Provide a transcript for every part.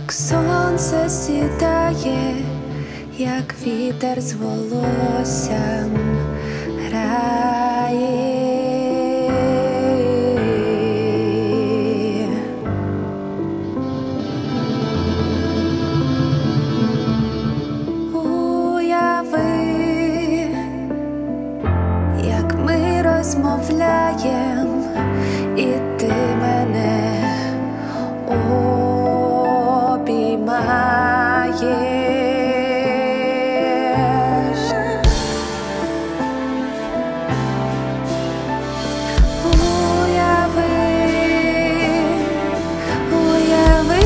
як сонце сідає, як вітер з волоссям грає. Уяви, як ми розмовляєм, і ти мене обіймаєш. Уяви, уяви,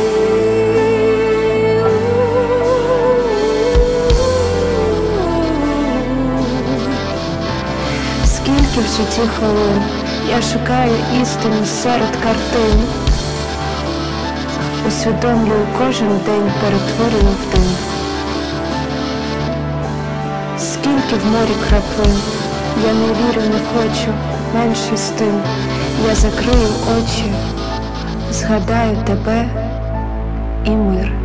Скільки в житті хвилин я шукаю істину серед картин, усвідомлюю кожен день, перетворюю в дим. Скільки в морі краплин, я не вірю, не хочу, менше з тим. Я закрию очі, згадаю тебе і мир.